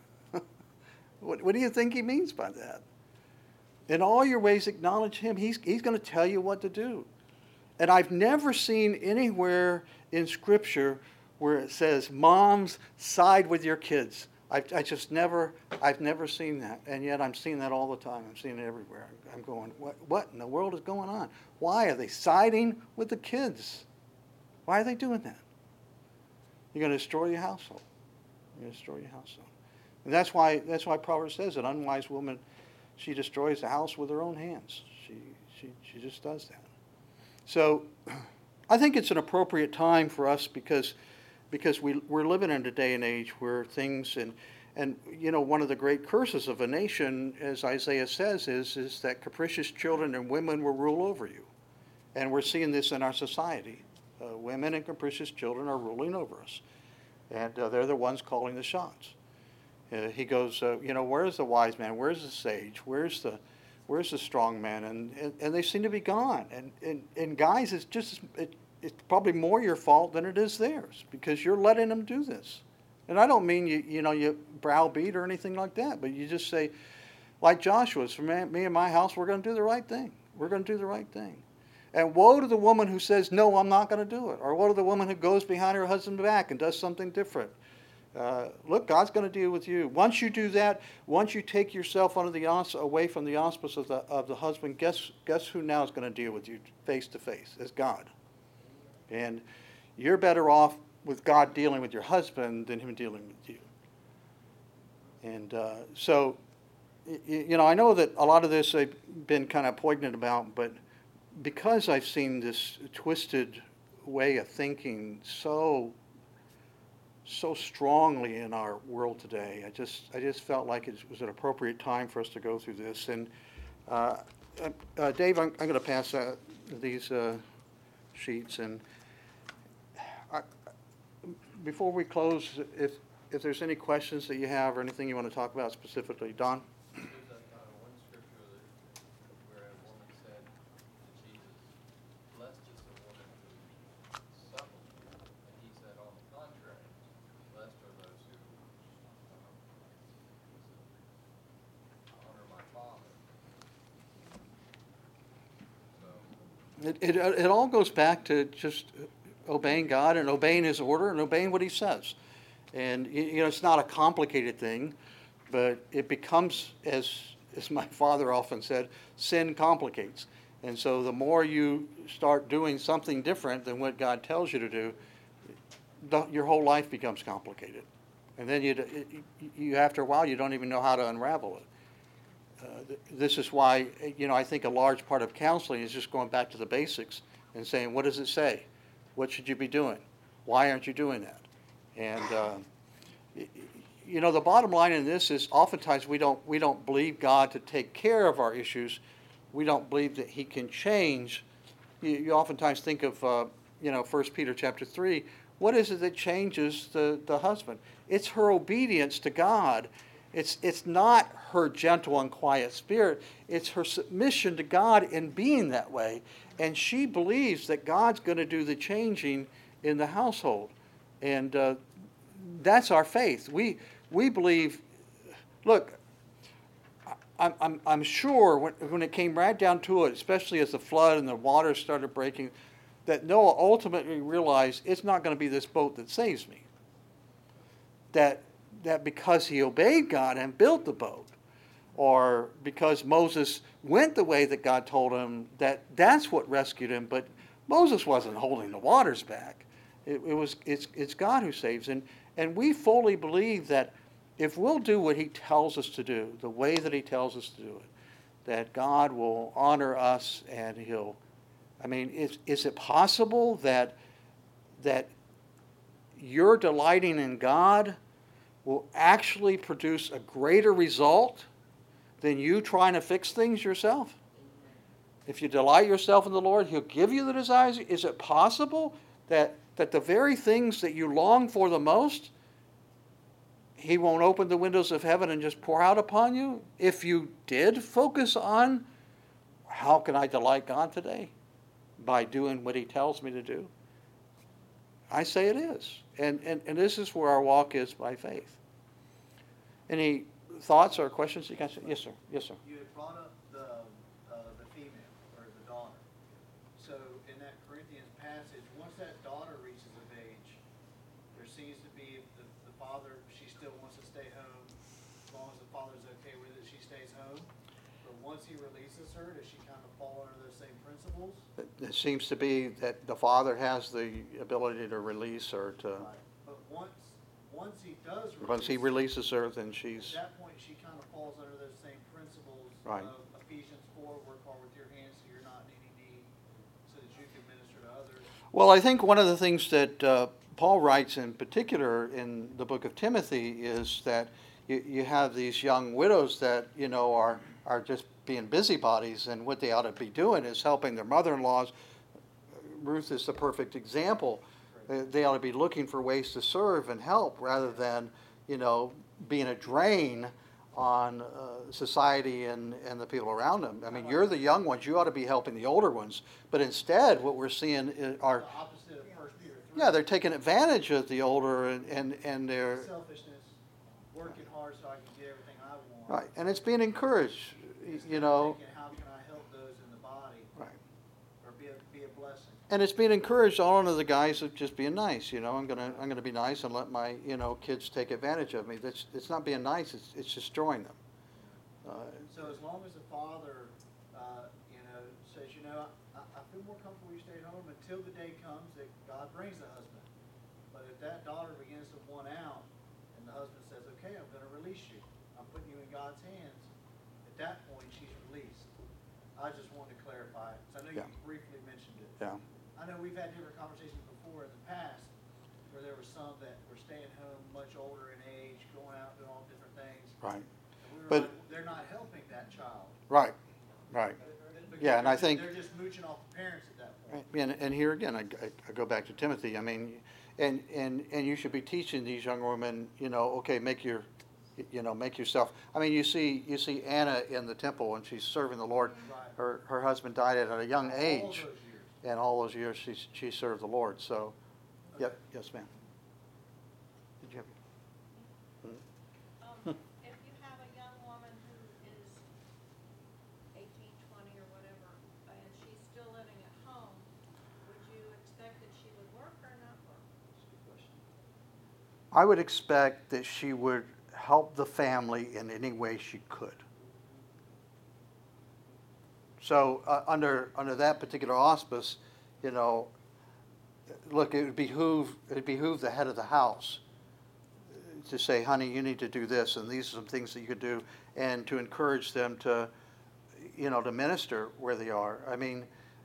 What do you think he means by that? In all your ways acknowledge him. He's going to tell you what to do. And I've never seen anywhere in Scripture where it says, moms, side with your kids. I've never seen that. And yet I'm seeing that all the time. I'm seeing it everywhere. I'm going, what in the world is going on? Why are they siding with the kids? Why are they doing that? You're going to destroy your household. You're going to destroy your household. And that's why Proverbs says an unwise woman, she destroys the house with her own hands. She just does that. So I think it's an appropriate time for us because we're living in a day and age where things and one of the great curses of a nation, as Isaiah says, is that capricious children and women will rule over you. And we're seeing this in our society. Women and capricious children are ruling over us. And they're the ones calling the shots. He goes, where's the wise man? Where's the sage? Where's the strong man? And they seem to be gone. And guys, it's probably more your fault than it is theirs because you're letting them do this. And I don't mean you browbeat or anything like that, but you just say, like Joshua's, for me and my house, we're going to do the right thing. We're going to do the right thing. And woe to the woman who says, no, I'm not going to do it. Or woe to the woman who goes behind her husband's back and does something different. Look, God's going to deal with you. Once you do that, once you take yourself away from the auspice of the husband, guess who now is going to deal with you face to face? It's God. And you're better off with God dealing with your husband than him dealing with you. And so, I know that a lot of this I've been kind of poignant about, but because I've seen this twisted way of thinking so strongly in our world today, I just felt like it was an appropriate time for us to go through this. And Dave, I'm going to pass these sheets. And before we close, if there's any questions that you have or anything you want to talk about specifically, Don. There's one scripture where a woman said to Jesus, "Blessed is the woman who suckled you," and he said, on the contrary, blessed are those who honor my father. So It all goes back to just obeying God and obeying his order and obeying what he says. And it's not a complicated thing, but it becomes, as my father often said, sin complicates. And so the more you start doing something different than what God tells you to do, your whole life becomes complicated. And then you after a while, you don't even know how to unravel it. This is why, I think a large part of counseling is just going back to the basics and saying, what does it say? What should you be doing? Why aren't you doing that? And, the bottom line in this is oftentimes we don't believe God to take care of our issues. We don't believe that he can change. You oftentimes think of, 1 Peter chapter 3. What is it that changes the husband? It's her obedience to God. It's not her gentle and quiet spirit. It's her submission to God in being that way. And she believes that God's going to do the changing in the household. And that's our faith. We believe, look, I'm sure when it came right down to it, especially as the flood and the water started breaking, that Noah ultimately realized it's not going to be this boat that saves me. That because he obeyed God and built the boat, or because Moses went the way that God told him, that's what rescued him. But Moses wasn't holding the waters back. It's God who saves. And we fully believe that if we'll do what he tells us to do, the way that he tells us to do it, that God will honor us and he'll, I mean, is it possible that your delighting in God will actually produce a greater result than you trying to fix things yourself? If you delight yourself in the Lord, he'll give you the desires. Is it possible that the very things that you long for the most, he won't open the windows of heaven and just pour out upon you? If you did focus on, how can I delight God today? By doing what he tells me to do. I say it is. And this is where our walk is by faith. Any thoughts or questions you guys? Yes, sir. Yes, sir. You had brought up the female or the daughter. So in that Corinthians passage, once that daughter reaches of age, there seems to be the father, she still wants to stay home. As long as the father's okay with it, she stays home. But once he releases her, does she kind of fall under those same principles? It seems to be that the father has the ability to release her to. Right. But once he does release Once he releases her, then she's. at that point, she kind of falls under those same principles Right. of Ephesians 4, work hard with your hands so you're not in any need, so that you can minister to others. Well, I think one of the things that Paul writes in particular in the book of Timothy is that you have these young widows that, are just being busybodies, and what they ought to be doing is helping their mother-in-laws. Ruth is the perfect example. They ought to be looking for ways to serve and help rather than, being a drain on society and the people around them. I mean, you're the young ones. You ought to be helping the older ones. But instead, what we're seeing are, The opposite of 1 Peter 3. yeah, they're taking advantage of the older and they're, Selfishness, working hard so I can get everything I want. right. And it's being encouraged, Instead of thinking, how can I help those in the body Right. or be a blessing? And it's being encouraged all under the guise of just being nice. I'm gonna be nice and let my kids take advantage of me. It's not being nice. It's destroying them. So as long as the father, says, I feel more comfortable you stay at home until the day comes that God brings the husband. But if that daughter begins to want out and the husband says, okay, I'm going to release you. I'm putting you in God's hands. At that point, she's released. I just wanted to clarify it. So I know Yeah. you briefly mentioned it. Yeah. I know we've had different conversations before in the past where there were some that were staying home much older in age, going out, doing all different things. Right. And we were But- like, they're not helping that child. Right. Right. Because Yeah, and I think. they're just mooching off the parents at that point. And here again, I go back to Timothy. I mean, and you should be teaching these young women, okay, make yourself. I mean, you see Anna in the temple and she's serving the Lord. Right. Her husband died at a young All age, those years. and all those years she served the Lord. So, yep, yes, ma'am. Did you have? If you have a young woman who is 18, 20 or whatever, and she's still living at home, would you expect that she would work or not work? I would expect that she would help the family in any way she could. So under that particular auspice, look, it would behoove the head of the house to say, honey, you need to do this, and these are some things that you could do, and to encourage them to, to minister where they are. I mean,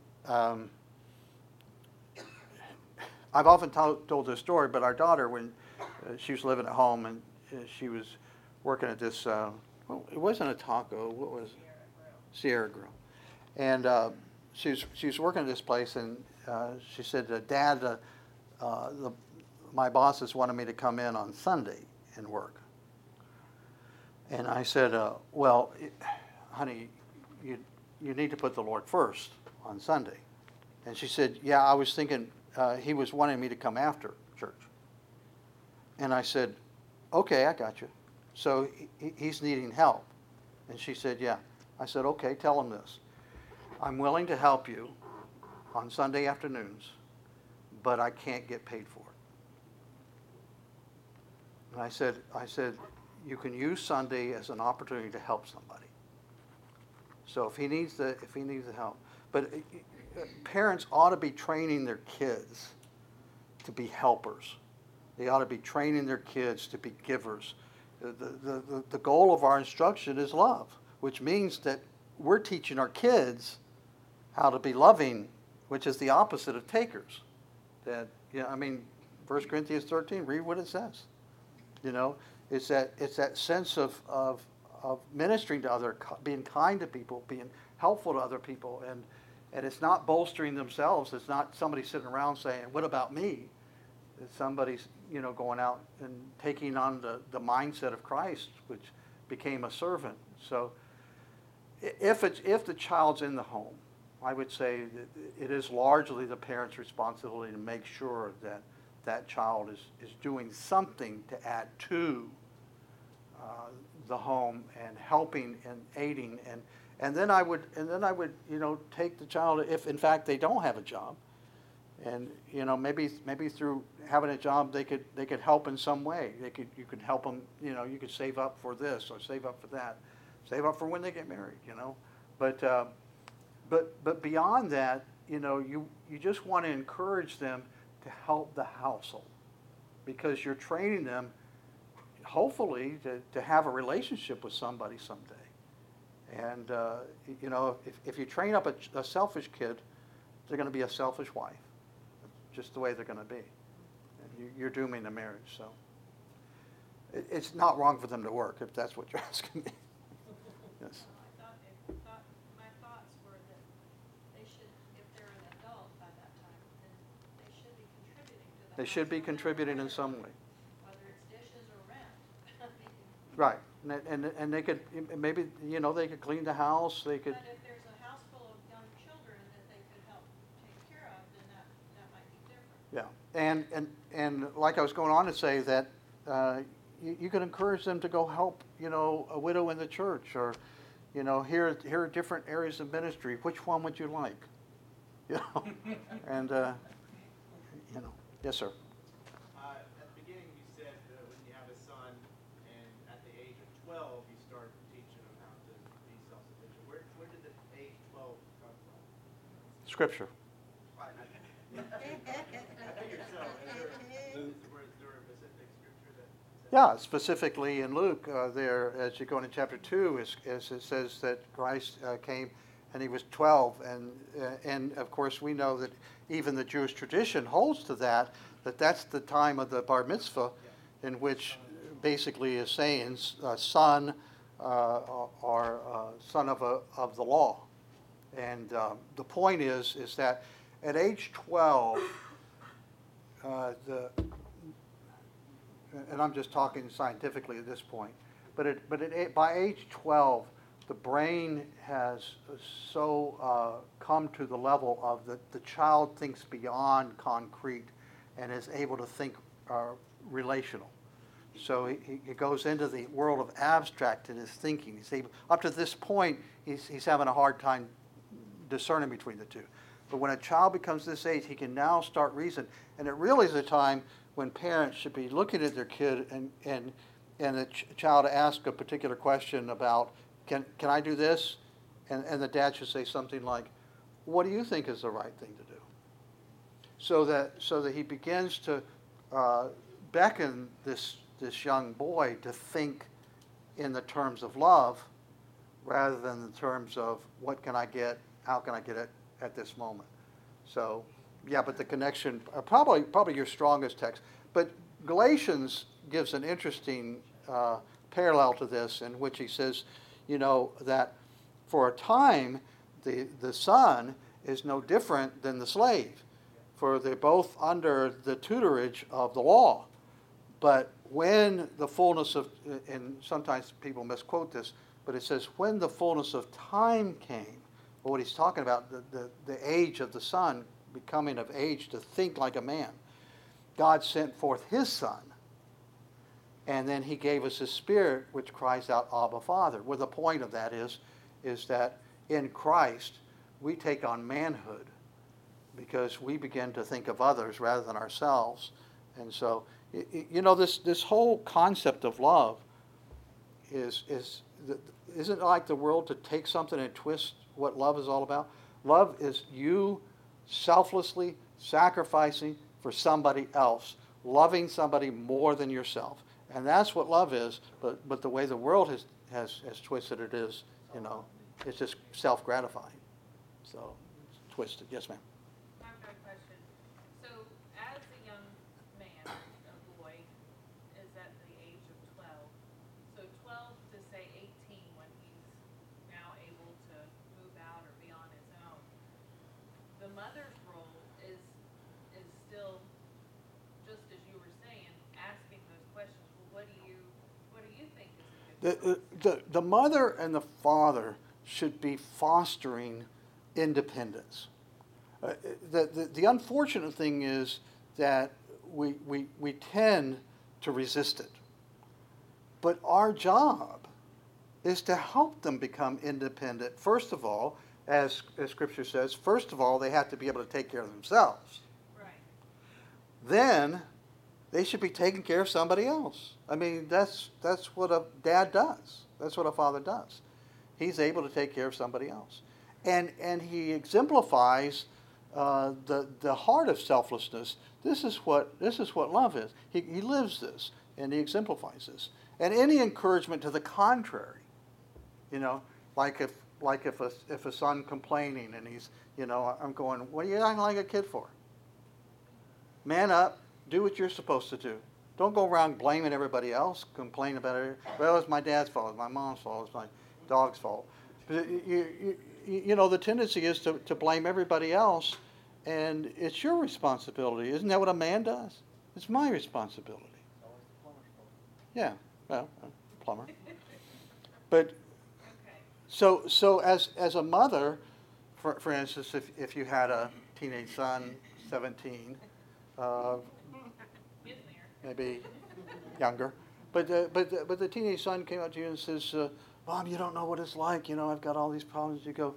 I've often told this story, but our daughter, when she was living at home and she was working at this, well, it wasn't a taco, what was it? Sierra Grill. And she was working at this place, and she said, Dad, my bosses wanted me to come in on Sunday and work. And I said, well, honey, you need to put the Lord first on Sunday. And she said, yeah, I was thinking he was wanting me to come after church. And I said, okay, I got you. So he's needing help. And she said, yeah. I said, okay, tell him this. I'm willing to help you on Sunday afternoons, but I can't get paid for it. And I said, you can use Sunday as an opportunity to help somebody. So if he needs the help, but parents ought to be training their kids to be helpers. They ought to be training their kids to be givers. The goal of our instruction is love, which means that we're teaching our kids how to be loving, which is the opposite of takers. That, I mean, 1 Corinthians 13, read what it says. It's that sense of ministering to others, being kind to people, being helpful to other people, and it's not bolstering themselves. It's not somebody sitting around saying, "What about me?" It's somebody's going out and taking on the mindset of Christ, which became a servant. So, if the child's in the home, I would say that it is largely the parent's responsibility to make sure that that child is doing something to add to the home and helping and aiding, and then I would take the child, if in fact they don't have a job, and maybe through having a job they could help in some way. You could help them. You could save up for this or save up for that, save up for when they get married. But beyond that, you just want to encourage them to help the household, because you're training them, hopefully, to have a relationship with somebody someday. And if you train up a selfish kid, they're going to be a selfish wife. Just the way they're going to be. And you're dooming the marriage. So it's not wrong for them to work, if that's what you're asking me. Yes. My thoughts were that they should, if they're an adult by that time, then they should be contributing to the They should be household, contributing in some way. whether it's dishes or rent. Right. And they could, maybe, they could clean the house. They could. But if there's a house full of young children that they could help take care of, then that might be different. Yeah. And like I was going on to say that you could encourage them to go help, a widow in the church, or, here are different areas of ministry. Which one would you like? And, yes, sir. At the beginning, you said when you have a son, and at the age of 12, you start teaching them how to be self-sufficient. Where did the age 12 come from? Scripture. I figured so. Is there a specific scripture that says? Yeah, specifically in Luke, there, as you go into chapter 2, as it says that Christ came and he was 12. And of course, we know that even the Jewish tradition holds to that's the time of the bar mitzvah, in which basically is saying son or son of the law. And the point is that at age 12, and I'm just talking scientifically at this point, but by age 12, the brain has so come to the level of the child thinks beyond concrete and is able to think relational. So he goes into the world of abstract in his thinking. Up to this point, he's having a hard time discerning between the two. But when a child becomes this age, he can now start reasoning. And it really is a time when parents should be looking at their kid and the child asks a particular question about, can I do this? And the dad should say something like, what do you think is the right thing to do? So that he begins to beckon this young boy to think in the terms of love rather than the terms of what can I get, how can I get it at this moment. So, yeah, but the connection, probably your strongest text. But Galatians gives an interesting parallel to this, in which he says, that for a time the son is no different than the slave, for they're both under the tutorage of the law. But when the fullness of, and sometimes people misquote this, but it says when the fullness of time came, well, what he's talking about, the age of the son becoming of age to think like a man, God sent forth his son And then he gave us his Spirit, which cries out, Abba, Father. Well, the point of that is that in Christ, we take on manhood because we begin to think of others rather than ourselves. And so, this whole concept of love isn't it like the world to take something and twist what love is all about? Love is you selflessly sacrificing for somebody else, loving somebody more than yourself. And that's what love is, but the way the world has twisted it is, it's just self-gratifying. So, it's twisted. Yes, ma'am. I've got a question. So, as a young man, a boy, is at the age of 12. So 12 to say 18 when he's now able to move out or be on his own. The mother's role is still, just as you were saying, asking those questions. Well, what do you think is a good The mother and the father should be fostering independence. The unfortunate thing is that we tend to resist it. But our job is to help them become independent. First of all, as Scripture says, first of all, they have to be able to take care of themselves. Right. Then they should be taking care of somebody else. I mean, that's what a dad does. That's what a father does. He's able to take care of somebody else. And he exemplifies the heart of selflessness. This is what love is. He lives this, and he exemplifies this. And any encouragement to the contrary, like if a son complaining and he's, I'm going, what are you acting like a kid for? Man up, do what you're supposed to do. Don't go around blaming everybody else, complaining about it. Well, it's my dad's fault, it's my mom's fault, it's my dog's fault. But the tendency is to blame everybody else, and it's your responsibility. Isn't that what a man does? It's my responsibility. Yeah, well, plumber. But Okay. so as a mother, for instance, if you had a teenage son, 17, Getting there. maybe younger, but the teenage son came up to you and says, Mom, you don't know what it's like. I've got all these problems. You go,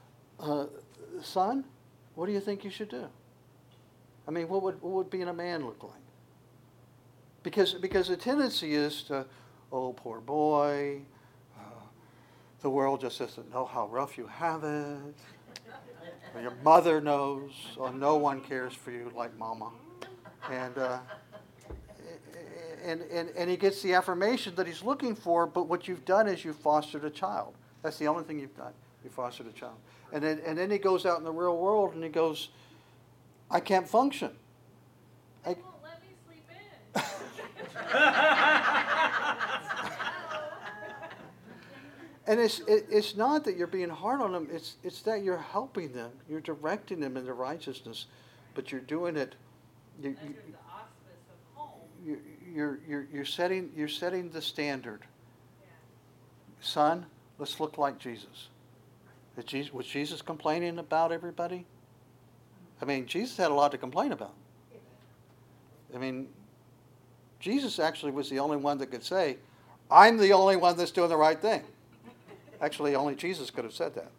son, what do you think you should do? I mean, what would being a man look like? Because the tendency is to, oh, poor boy, the world just doesn't know how rough you have it. Or your mother knows, or no one cares for you like mama. And he gets the affirmation that he's looking for, but what you've done is you've fostered a child. That's the only thing you've done. You fostered a child. And then he goes out in the real world and he goes, I can't function. They won't let me sleep in. And it's not that you're being hard on them. It's that you're helping them. You're directing them into righteousness, but you're doing it. Under the auspice of home. You're setting the standard. Yeah. Son, let's look like Jesus. Was Jesus complaining about everybody? I mean, Jesus had a lot to complain about. I mean, Jesus actually was the only one that could say, I'm the only one that's doing the right thing. Actually, only Jesus could have said that.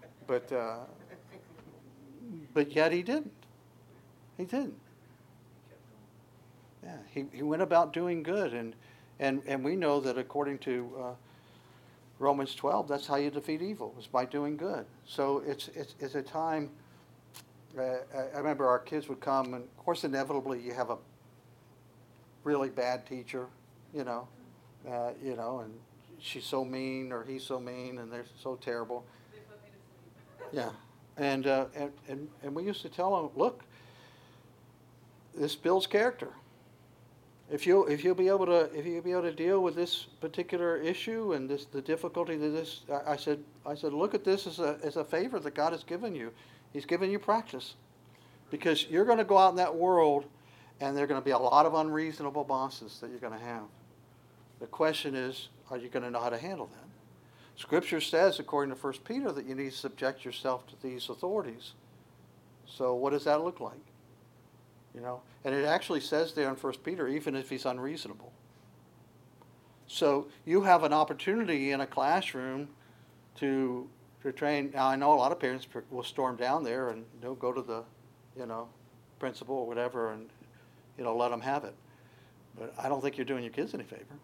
But yet he didn't. He didn't. Yeah, he went about doing good. And we know that according to Romans 12, that's how you defeat evil, is by doing good. So it's a time, I remember our kids would come, and of course inevitably you have a really bad teacher, and she's so mean or he's so mean and they're so terrible. They put me to sleep. Yeah, and we used to tell them, look, this builds character. If you'll be able to deal with this particular issue and the difficulty that this, I said, look at this as a favor that God has given you. He's given you practice, because you're going to go out in that world, and there are going to be a lot of unreasonable bosses that you're going to have. The question is, are you going to know how to handle that? Scripture says, according to 1 Peter, that you need to subject yourself to these authorities. So what does that look like? And it actually says there in 1 Peter, even if he's unreasonable. So you have an opportunity in a classroom to train. Now, I know a lot of parents will storm down there and they'll go to the, principal or whatever and, let them have it. But I don't think you're doing your kids any favor.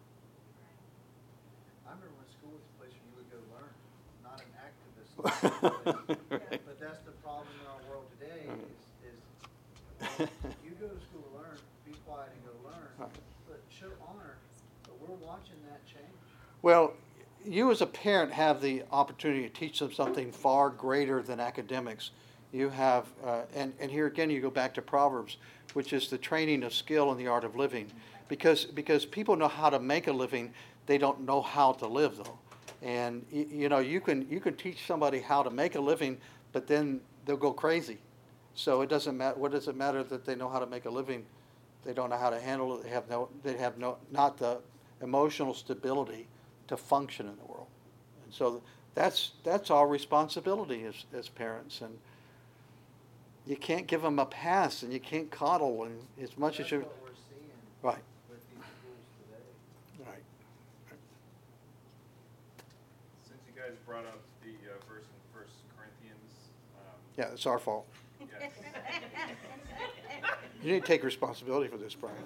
I remember when school was a place where you would go learn, not an activist place. But that's the problem in our world today is you go to school to learn, be quiet and go learn, Right. but show honor. But we're watching that change. Well, you as a parent have the opportunity to teach them something far greater than academics. You have, and here again you go back to Proverbs, which is the training of skill in the art of living. Because people know how to make a living, they don't know how to live though. And you can teach somebody how to make a living, but then they'll go crazy. So it doesn't matter. What does it matter that they know how to make a living? They don't know how to handle it. They have not the emotional stability to function in the world. And so that's our responsibility as parents. And you can't give them a pass, and you can't coddle, and as much as you. That's what we're seeing Right. with these schools today. Right. Since you guys brought up the verse in 1 Corinthians, Yeah, it's our fault. yes. You need to take responsibility for this, Brian.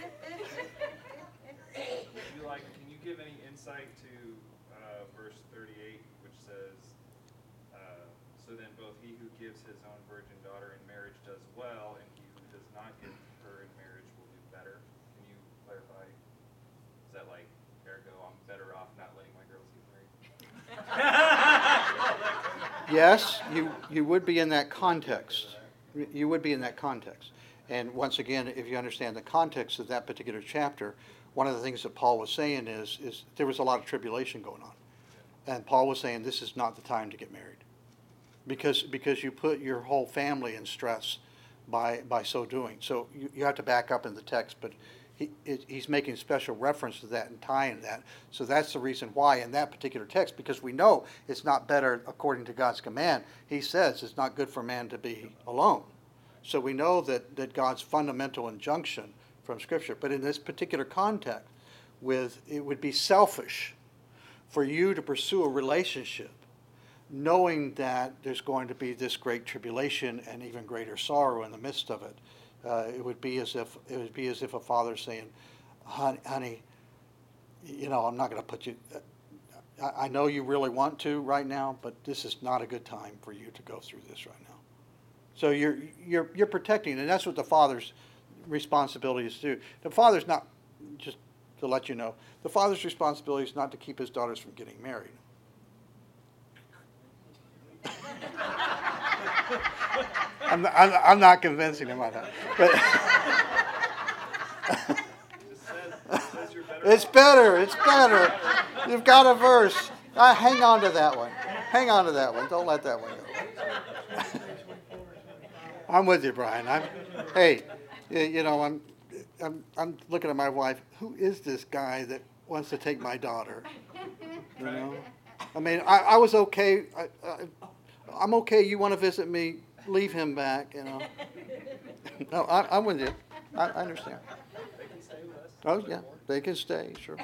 Can you give any insight to verse 38, which says, so then both he who gives his own virgin daughter in marriage does well, and he who does not give her in marriage will do better. Can you clarify? Is that like, ergo, I'm better off not letting my girls get married? Yes, you would be in that context. You would be in that context. And once again, if you understand the context of that particular chapter, one of the things that Paul was saying is there was a lot of tribulation going on. And Paul was saying this is not the time to get married. Because you put your whole family in stress by so doing. So you have to back up in the text, but he's making special reference to that and tying that. So that's the reason why in that particular text, because we know it's not better according to God's command. He says it's not good for man to be alone. So we know that God's fundamental injunction from Scripture. But in this particular context, it would be selfish for you to pursue a relationship knowing that there's going to be this great tribulation and even greater sorrow in the midst of it. It would be as if a father's saying, honey, I'm not going to put you. I know you really want to right now, but this is not a good time for you to go through this right now. So you're protecting, and that's what the father's responsibility is to do. The father's not, just to let you know, the father's responsibility is not to keep his daughters from getting married. I'm not convincing him on that. But Says you're better it's better. You've got a verse. Hang on to that one. Don't let that one go. I'm with you, Brian. I'm looking at my wife. Who is this guy that wants to take my daughter? I mean, I was okay. I'm okay. You want to visit me? Leave him back. No, I'm with you. I understand. They can stay with us. Oh yeah, they can stay. Sure.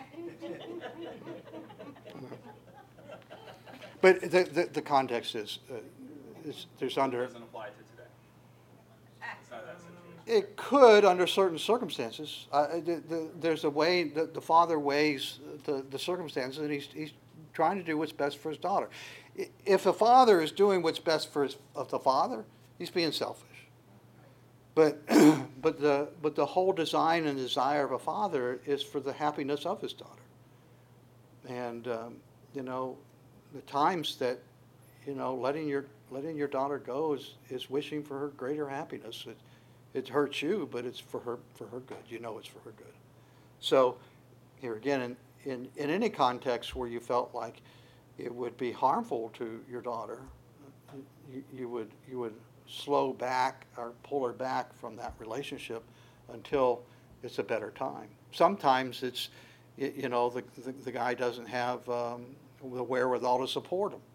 But the context is there's under. It doesn't apply to today. It's not that situation. It could under certain circumstances. There's a way that the father weighs the circumstances, and he's trying to do what's best for his daughter. If a father is doing what's best for the father, he's being selfish. But the whole design and desire of a father is for the happiness of his daughter. And the times that letting your daughter go is wishing for her greater happiness. It hurts you, but it's for her good. It's for her good. So here again, in any context where you felt like it would be harmful to your daughter, you would slow back or pull her back from that relationship until it's a better time. Sometimes it's the guy doesn't have the wherewithal to support him.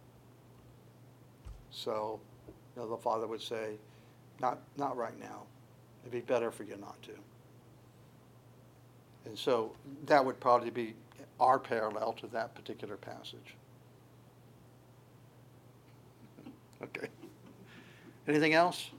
So the father would say, not right now. It'd be better for you not to. And so that would probably be our parallel to that particular passage. Okay. Anything else?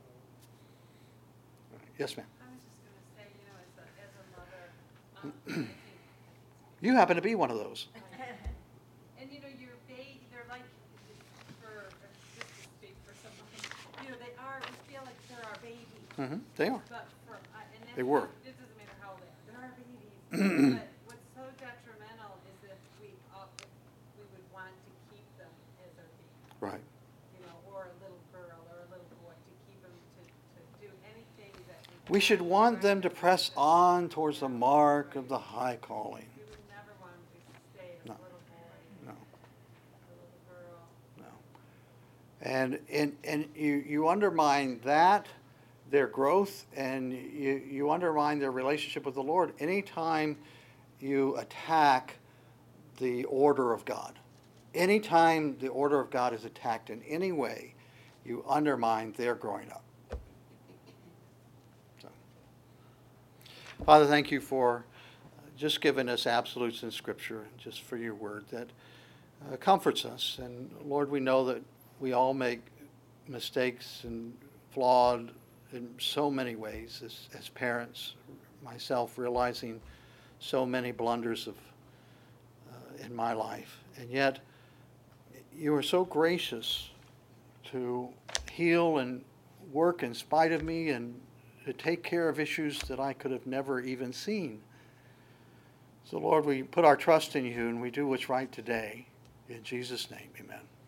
Yes, ma'am. I was just gonna say, you know, as a mother, I think, You happen to be one of those. and you know, your baby, they're like, just to speak for someone, you know, we feel like they're our babies. They are. But and that's They were. It doesn't matter how old they are. They're our babies. But what's so detrimental is if we would want to keep them as our babies. Right. You know, or a little girl or a little boy, to keep them to do anything that. We should want them to press on towards the mark of the high calling. We would never want them to stay as No. a little boy, No, a little girl. no. And you undermine that, their growth, and you undermine their relationship with the Lord anytime you attack the order of God. Anytime the order of God is attacked in any way, you undermine their growing up. So. Father, thank you for just giving us absolutes in Scripture, just for your word that comforts us. And Lord, we know that we all make mistakes and flawed in so many ways as parents, myself realizing so many blunders in my life. And yet, you are so gracious to heal and work in spite of me and to take care of issues that I could have never even seen. So, Lord, we put our trust in you and we do what's right today. In Jesus' name, amen.